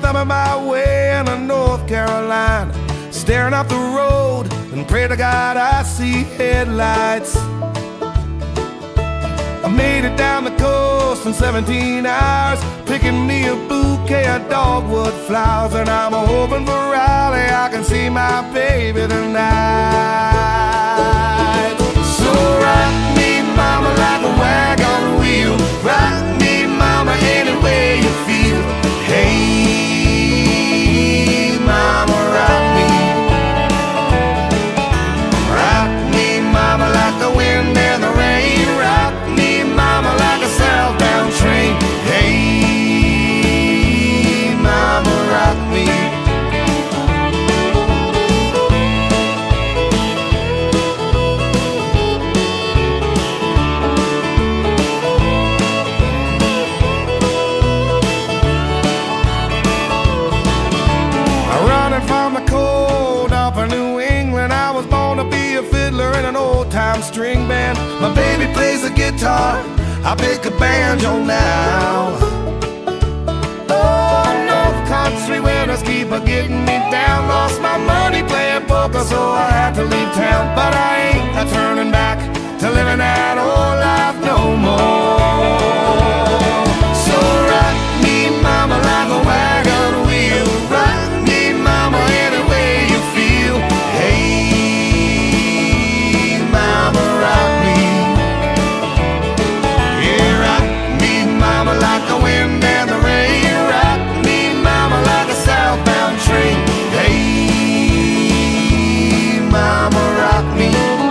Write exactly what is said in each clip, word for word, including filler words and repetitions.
slumming my way into North Carolina, staring up the road and pray to God I see headlights. I made it down the coast in seventeen hours, picking me a bouquet of dogwood flowers, and I'm hoping for Raleigh I can see my baby tonight. So rock me, mama, like a wagon wheel. Rock me, mama, any way you feel. Hey, mama, rock me. Rock me, mama, like the wind and the rain. Rock me, mama, like a southbound train. Hey, mama, rock me. From the cold off of New England, I was born to be a fiddler in an old-time string band. My baby plays the guitar, I pick a banjo now. Oh, North Country winters keep a getting me down. Lost my money playing poker, so I had to leave town. But I ain't a turning back to living that old life no more. So rock me, mama, like a wagon wheel. Rock any way you feel. Hey, mama, rock me. Yeah, rock me, mama, like the wind and the rain. Rock me, mama, like a southbound train. Hey, mama, rock me.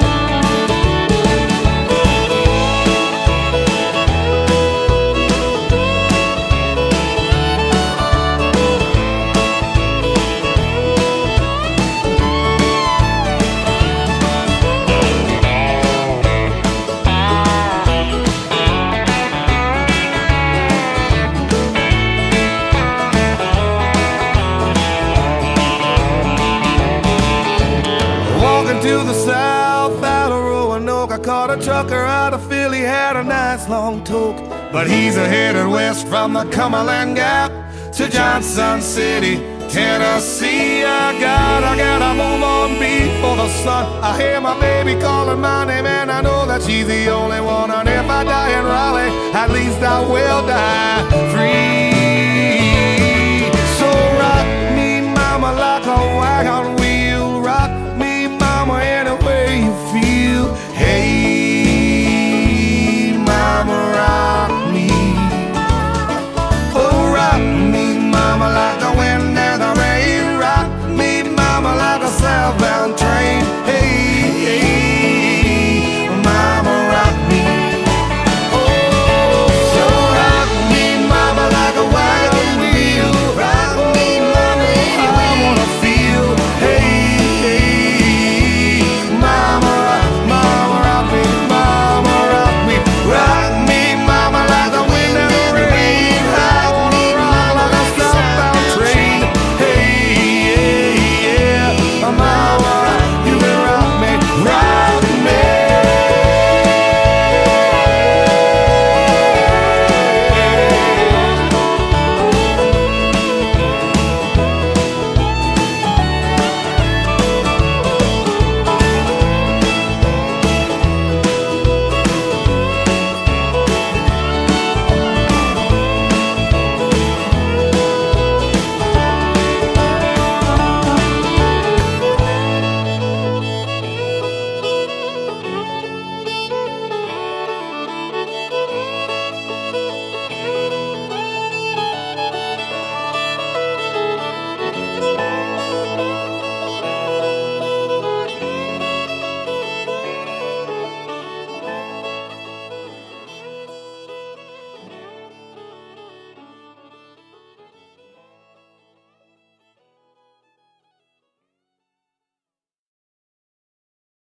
To the south out of Roanoke, I caught a trucker out of Philly, had a nice long toke. But he's a headed west from the Cumberland Gap to Johnson City, Tennessee. I got, I gotta move on before the sun. I hear my baby calling my name, and I know that she's the only one. And if I die in Raleigh, at least I will die free. So rock me, mama, like a wagon